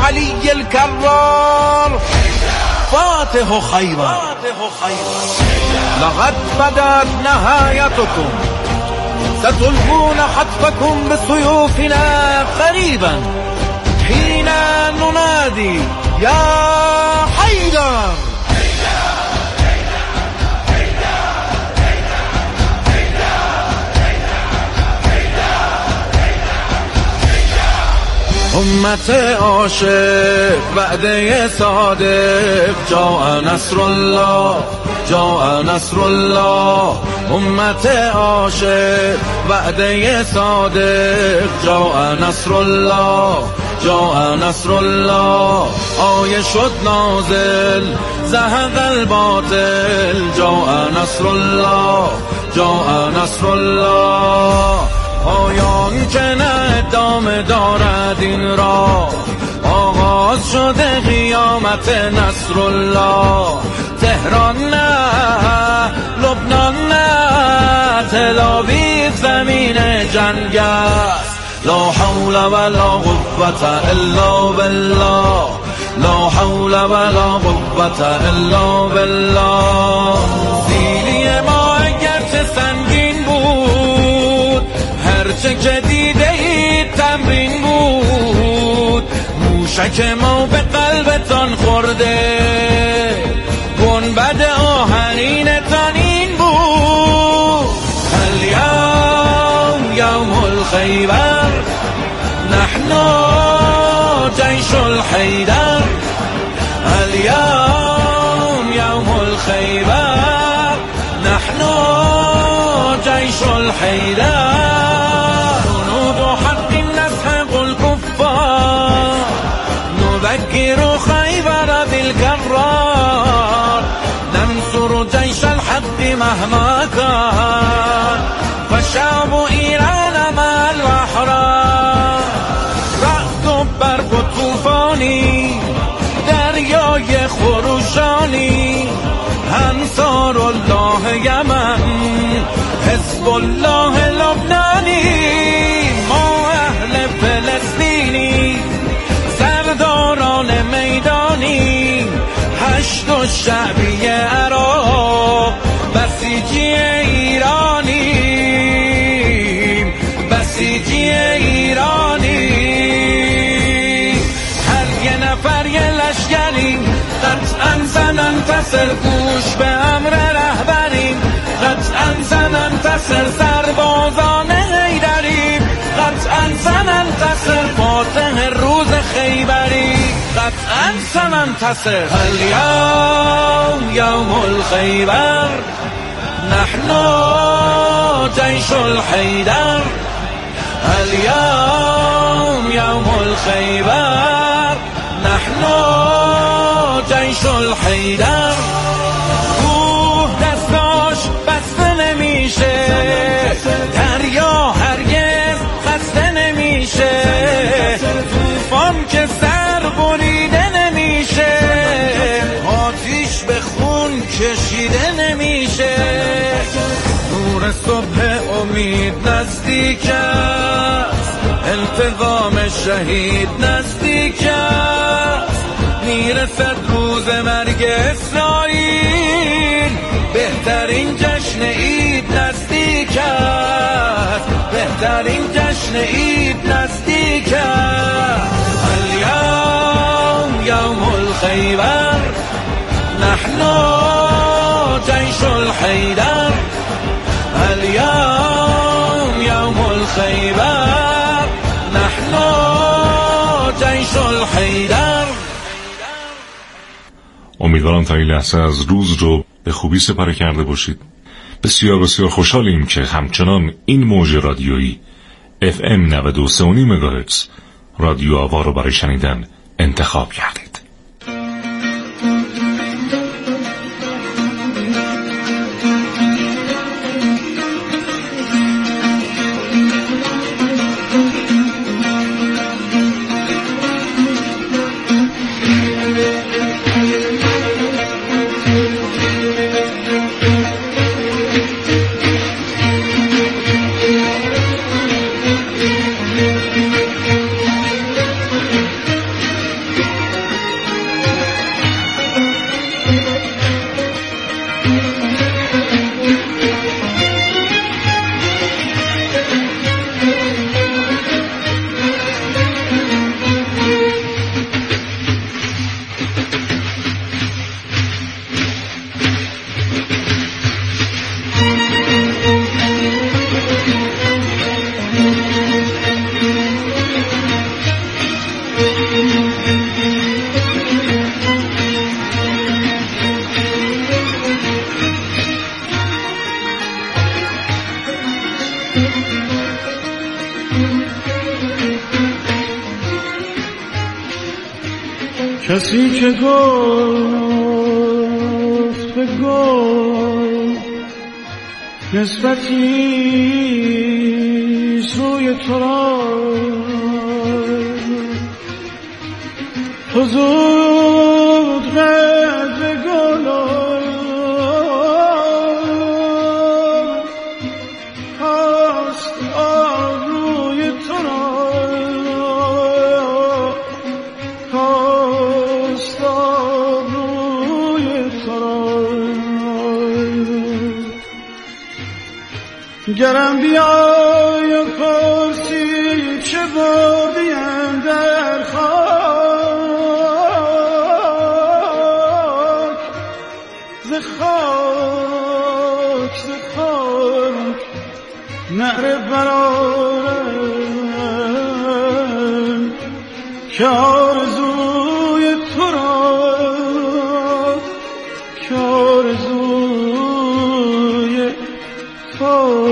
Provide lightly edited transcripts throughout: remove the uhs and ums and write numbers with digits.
علي الكرار فاتح خيبر. لقد بدأت نهايتكم، ستلقون حتفكم بسيوفنا قريبا حين ننادي يا حيدر. امت عاشق وعده صادق جاء نصر الله، جاء نصر الله. امت عاشق وعده صادق جاء نصر الله، جاء نصر الله. آیه شد نازل زهق الباطل جاء نصر الله، جاء نصر الله. آیان که نه ادامه دارد این را، آغاز شده قیامت نصر الله. تهران نه، لبنان نه، تل آویو زمین جنگ است. لا حول ولا قوة الا بالله، لا حول ولا قوة الا بالله. سینی ما اگرچه سنگین بود، هرچه که دیده اید تمرین بود. موشک ما به قلبتان خورده، گنبد آهنینتان این بود. الیوم یوم الخیبر، نحن جیش الحیدر. الیوم یوم الخیبر، نحن جیش الحیدر. نذكر خيبر بالكرار، ننصر جيش الحق مهما كان، فشعب ایران مع الأحرار. رعد و برق و طوفانی، دریای خروشانی، انصار الله یمن، حزب الله لبنانی. ما اهل فلسطینی، سرداران میدانی، هشت و شعبی عراق، بسیجی ایرانی، بسیجی ایرانی. هر یه نفر یه لشکریم، قطعا سننتصر، گوش به امر رهبریم، قطعا سننتصر، سربازان حیدریم، قطعا سننتصر، فاتح روز خیبری، قطعا سننتصر. الیوم یوم الخیبر، نحن جیش الحیدر. الیوم یوم الخیبر، نحن جیش الحیدر. کوه دستاش بسته نمیشه، دریا هرگز خسته نمیشه، طوفان که سر بریده نمیشه، آتیش به خون کشیده نمیشه. نور صبح امید نزدیک است، التقام شهید نزدیک است. میرسد روز مرگ اسرائیل، بهترین جشن عید نزدیک است، بهترین جشن عید نزدیک است. الیوم یوم الخیبر، نحن جیش الحیدر. الیوم یوم الخیبر، نحن جیش الحیدر. امیدوارم تا این لحظه از روز رو به خوبی سپری کرده باشید. بسیار بسیار خوشحالیم که همچنان این موج رادیویی FM 93.5 مگاهرتز رادیو آوا رو برای شنیدن انتخاب کردید. کسی که گفت به گفت نسبتی سوی تو را تو زود قدر گل هست آبروی تو را هست آبروی تو را گرم بیای و پرسی چه بردیم در خاک ز خاک نعره برارم که آرزوی تو را که آرزوی تو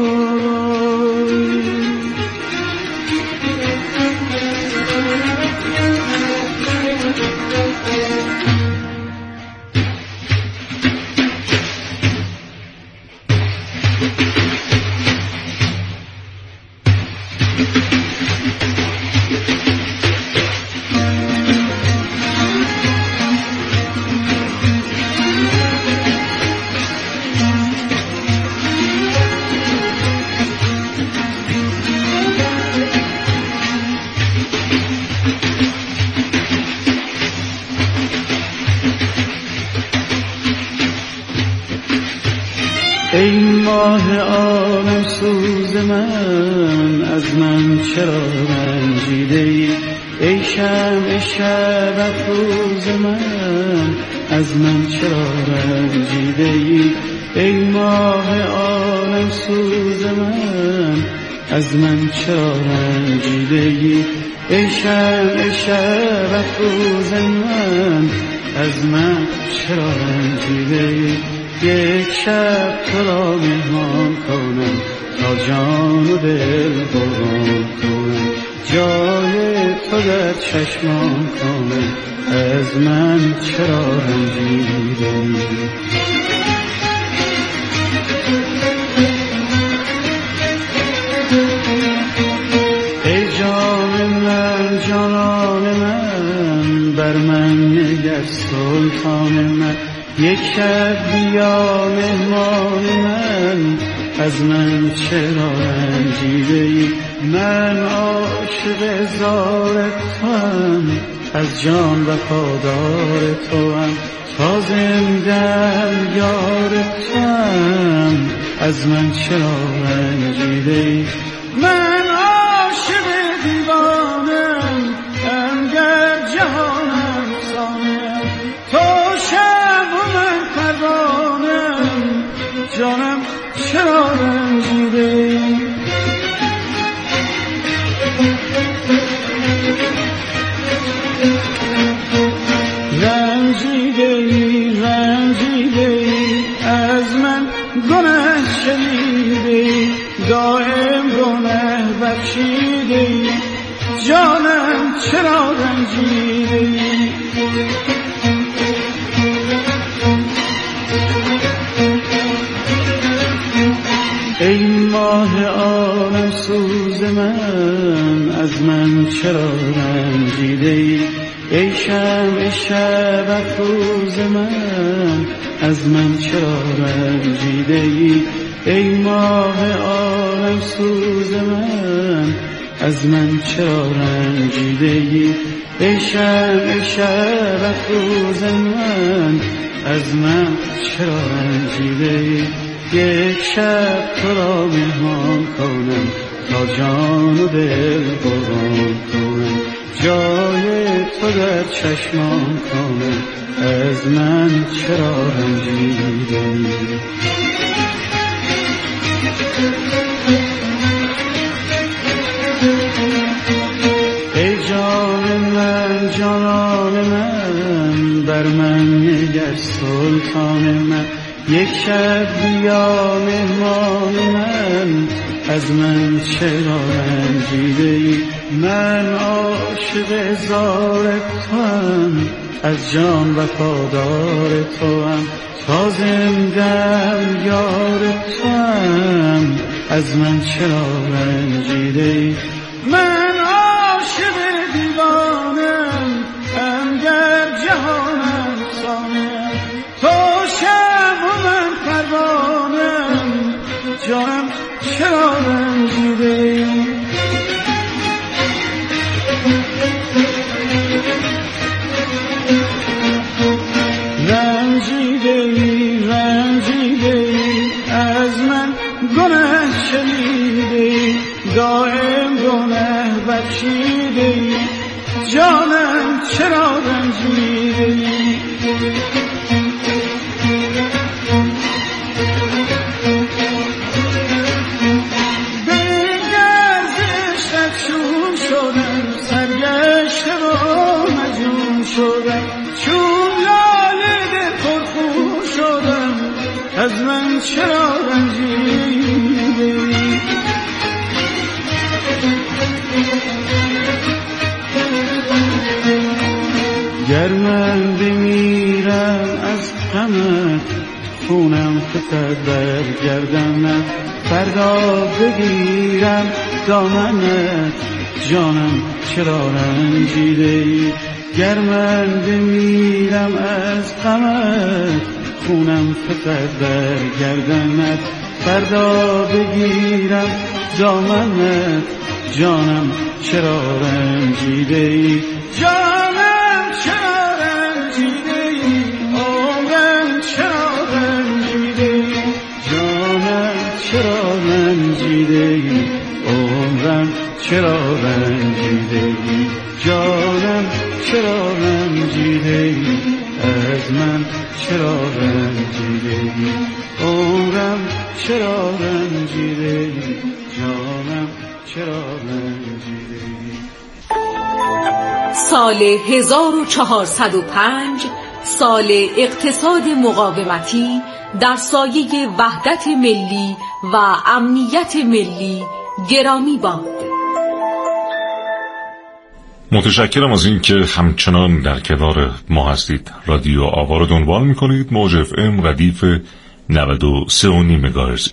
ای ماه عالم سوز من از من چرا رنجیده ای ای شمع شب افروز من از من چرا رنجیده ای ای ماه عالم سوز من از من چرا رنجیده ای ای شمع شب افروز من از من چرا رنجیده ای یک شب تو را مهمان کنم تا جان و دل قربان کنم جای تو در چشمان کنم از من چرا رنجیده ای جان من جانان من بر من نگر سلطان من یک شب بیا مهمان من از من چرا رنجیده ای من عاشق زار توام از جان وفادار توام تا زنده‌ام یار توام از من چرا رنجیده ای من عاشق دیوانم انگر جهانم سانم تو شب و من پروانم جانم چرا رنجیده ای رنجیده ای از من گناه شنیده ای دائم گناه بخشیده ای جانم چرا رنجیده ای ای ماه عالم سوز من از من چرا رنجیده ای ای شمع شب افروز من از من چرا رنجیده ای ای ماه عالم سوز من از من چرا رنجیده ای ای شمع شب افروز من از من چرا رنجیده ای یک شب تو را مهمان کنم تا جان و دل قربان کنم جای تو در چشمان کنم از من چرا رنجیده ای ای جان من جانان من بر من نگر سلطان من یک شب بیا مهمان من از من چرا رنجیدی؟ من عاشق زار توام، از جان وفادار توام، تا زنده‌ام یار توام، از من چرا رنجیدی؟ من عاشق دیوانم، اندر جهانم سانم، تو شمع و من پروانم، جانم چرا رنجیدی؟ رنجیدی از من گناه شنیدی، دائم گناه بخشیدی، جانم چرا رنجیدی؟ بگر زشتت چون شدم، سرگشته و مجنون شدم، چون لاله دل پرخون شدم، از من چرا رنجیدی؟ گر من بمیرم از غمت، خونم فتد بر گردنت، فردا بگیرم دامنت، جانم چرا رنجیدی؟ گر من بمیرم از غمت، خونم فتد بر گردنت، فردا بگیرم دامنت، جانم چرا رنجیدی؟ جانم چرا رنجیدی؟ عمرم چرا رنجیدی؟ جانم چرا رنجیدی؟ عمرم چرا رنجیدی؟ جانم چرا رنجیدی؟ از من چرا رنجیدی؟ عمرم چرا رنجیدی؟ جانم چرا رنجیدی؟ سال 1405 سال اقتصاد مقاومتی در سایه وحدت ملی و امنیت ملی گرامی باد. متشکرم از این که همچنان در کنار ما هستید. رادیو آوا رو دنبال میکنید. موج اف ام ردیف 93.5 مگاهرتز.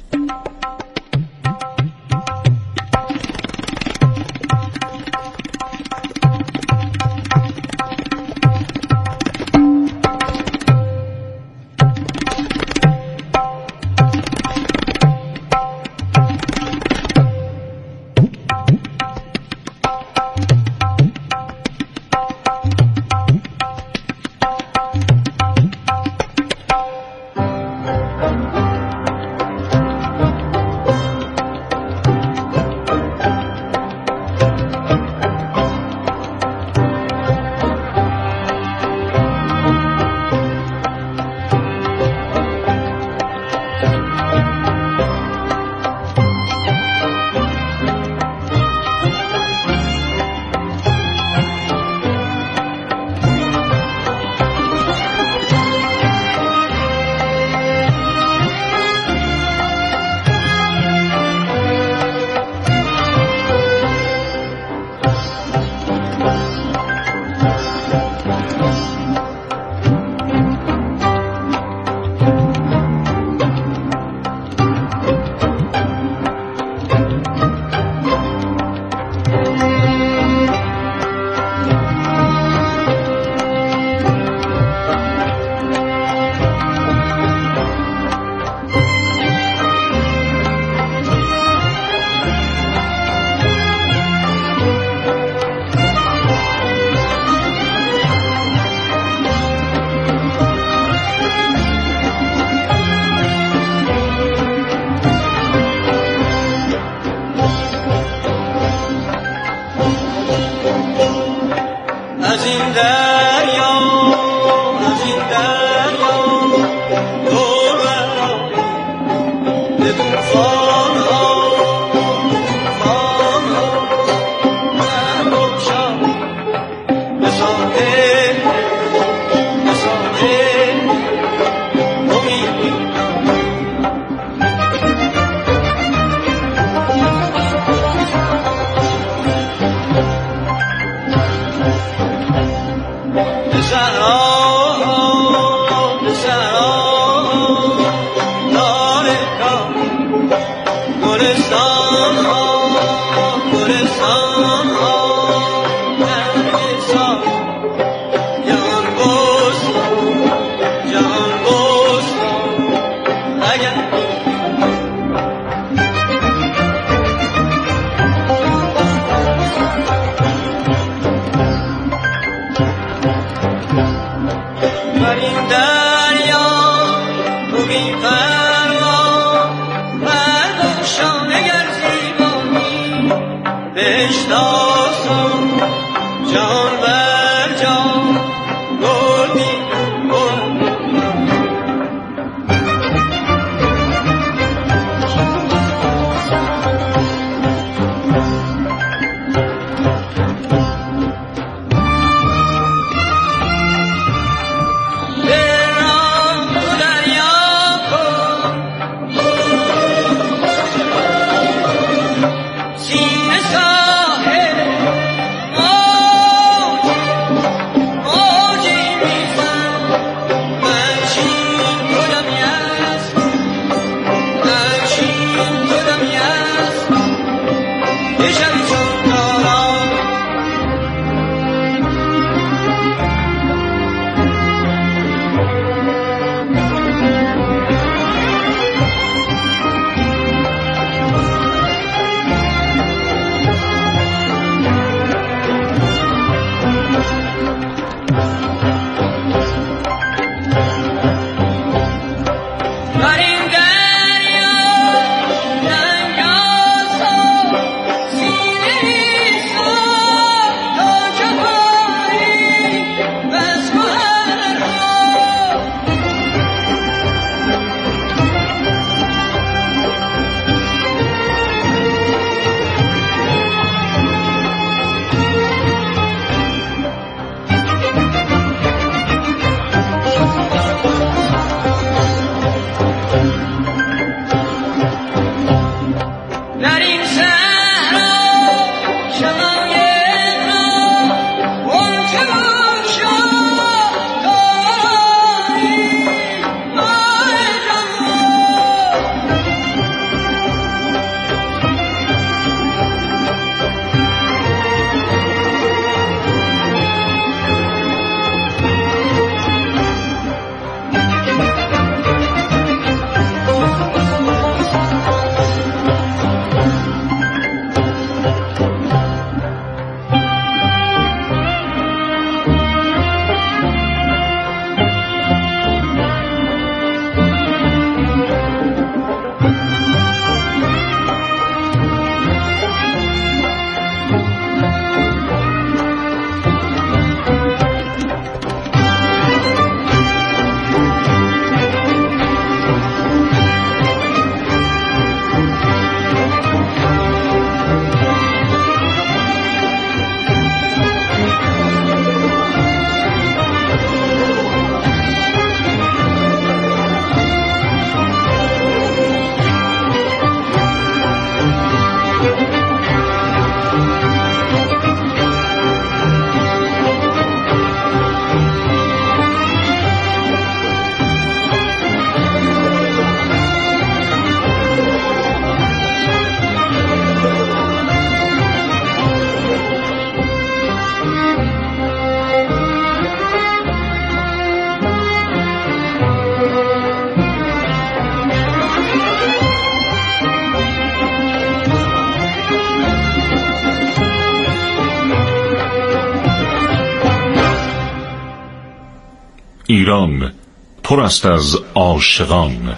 ایران پر است از عاشقان،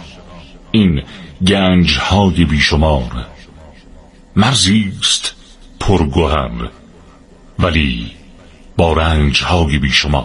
این گنج‌های بیشمار. مرزی است پرگوهر ولی با رنج‌های بیشمار.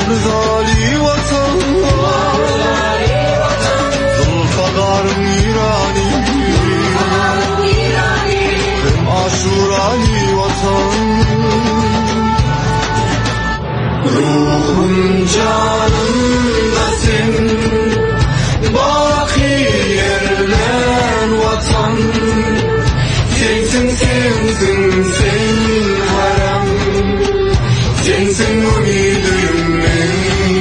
زالی وطن زلفقار ایرانی هم عاشورانی وطن روحم جانم نسین باقی yerlen vatan sensin sensin sen haram sensin ümidim ben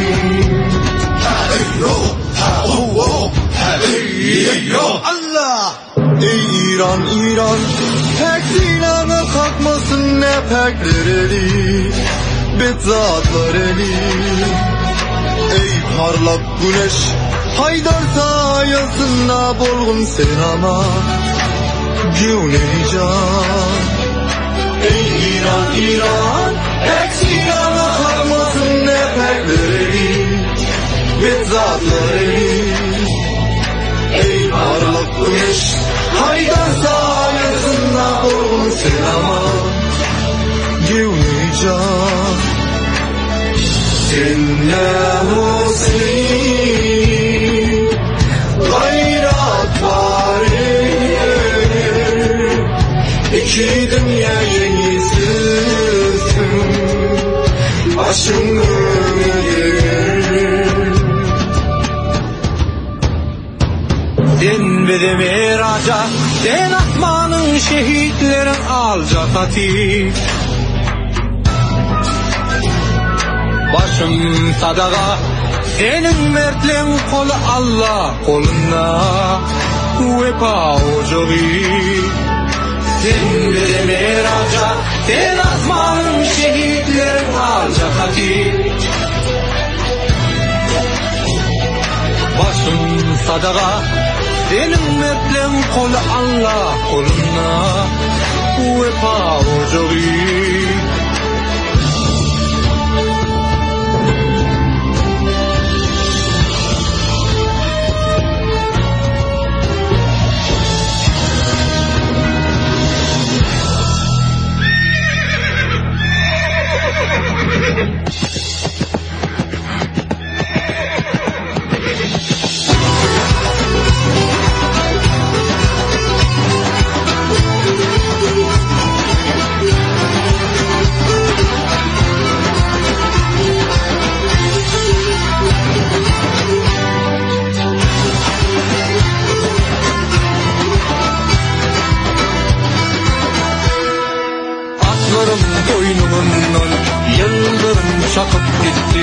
Allah ey İran İran pek zinanı kalkmasın ne pekleri Betzatlareli ey parlak güneş Haydar sayasında bolgun sen ama Günecan ey İran İran eksiyana kalmasın ne pekleri Betzatlareli ey parlak güneş Haydar sayasında bolgun sen ama Günecan Dinle Hüseyin gayret var İki dünya yenisisin başını yer Din bizi miraca den asmanın şehitlerin alca fatih Başım sadaka senin mertliğin kolu Allah koluna vefa ocağı Sen bir miraca sen asmanın şehitlerin alca katil Başım sadaka senin mertliğin kolu Allah koluna vefa ocağı Boynumundan yıldırım çakıp gitti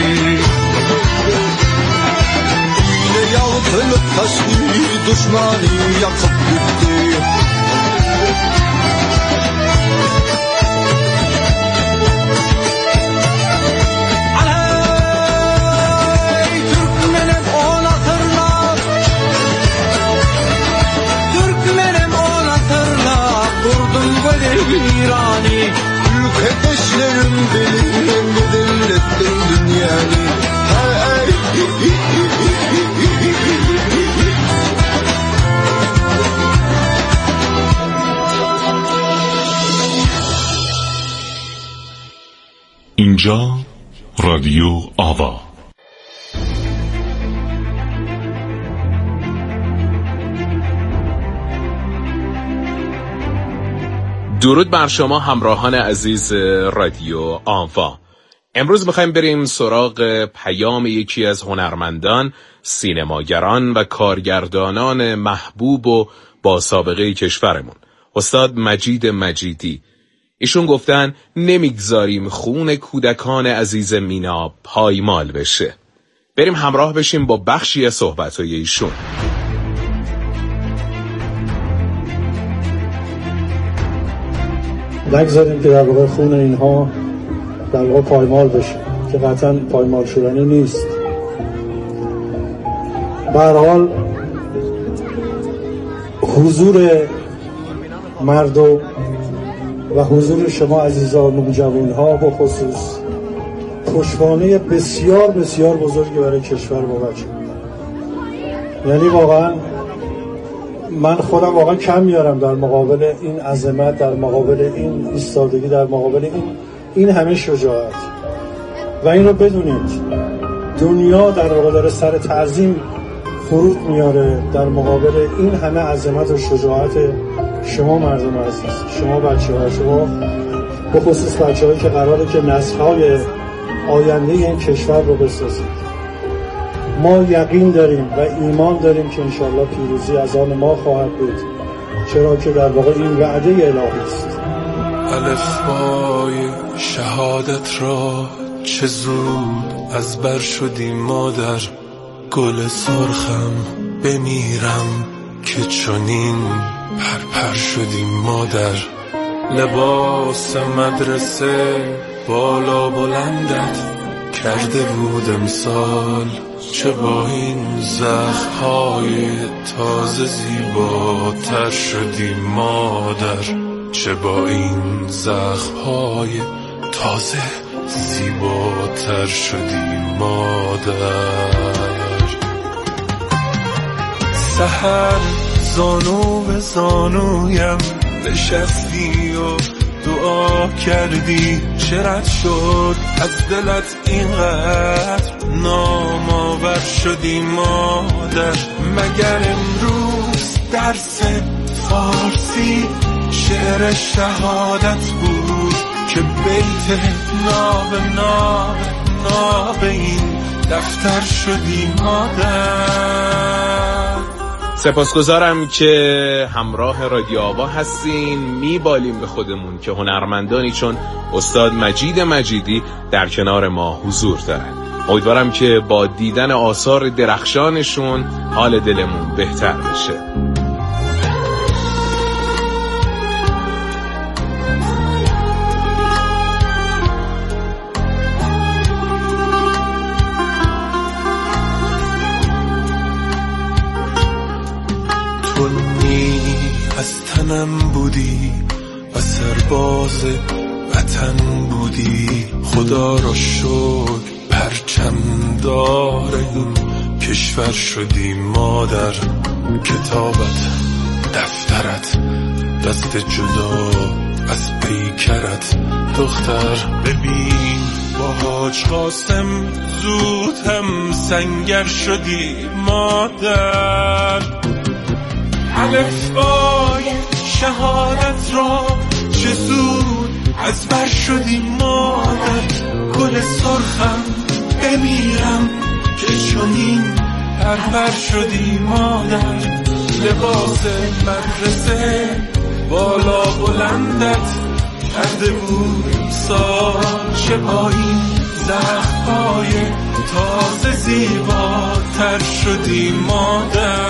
Yine yalıtılıp taşlı düşmanı yakıp gitti Aley Türkmenim ona tırnak Türkmenim ona tırnak Kurdum böyle virani Kardeşlerim benim dinlettin dünyayı Hey اینجا رادیو آوا درود بر شما همراهان عزیز رادیو آوا. امروز میخوایم بریم سراغ پیام یکی از هنرمندان، سینماگران و کارگردانان محبوب و با سابقه کشورمون، استاد مجید مجیدی. ایشون گفتن نمیگذاریم خون کودکان عزیز مینا پایمال بشه. بریم همراه بشیم با بخشی از صحبت‌های ایشون. نگذاریم که در واقع خون اینها در واقع پایمال بشه که قطعا پایمال شدنی نیست. به هر حال حضور مردم و حضور شما عزیزان نوجوان‌ها به خصوص پشتوانه بسیار بسیار بزرگی برای کشور بابت شد. یعنی واقعا من خودم واقعا کم میارم در مقابل این عظمت، در مقابل این ایستادگی، در مقابل این همه شجاعت. و این رو بدونید دنیا در واقع داره سر تعظیم فرود میاره در مقابل این همه عظمت و شجاعت شما مردم عزیز، شما بچه‌ها، شما به خصوص بچه‌هایی که قراره که نسل‌های آینده این کشور رو بسازید. ما یقین داریم و ایمان داریم که انشالله پیروزی از آن ما خواهد بود، چرا که در واقع این وعده الهی است. الفبای شهادت را چه زود از بر شدیم مادر، گل سرخم بمیرم که چنین پرپر شدیم مادر. لباس مدرسه بالا بلندت کرده بود امسال، چه با این زخم‌های تازه زیباتر شدیم مادر، چه با این زخم‌های تازه زیباتر شدیم مادر. سحر زانو به زانویم نشستی و دعا کردی، چه رد شد از دلت اینقدر نامآور شدی مادر. مگر امروز درس فارسی شعر شهادت بود که بیت ناب این دفتر شدی مادر. سپاسگزارم که همراه رادیو آوا هستین. میبالیم به خودمون که هنرمندانی چون استاد مجید مجیدی در کنار ما حضور دارن. امیدوارم که با دیدن آثار درخشانشون حال دلمون بهتر بشه. از تنم بودی و سرباز وطن بودی، خدا را شکر پرچمدار این کشور شدی مادر. کتابت، دفترت، دست جدا از پیکرت دختر. ببین با حاج قاسم زود هم سنگر شدی مادر. الفبای شهادت را چه زود از بر شدی مادر. گل سرخم بمیرم که چنین پرپر شدی مادر. لباس مدرسه بالا بلندت کرده بود سال، چه با این زخم‌های تازه زیباتر شدی مادر.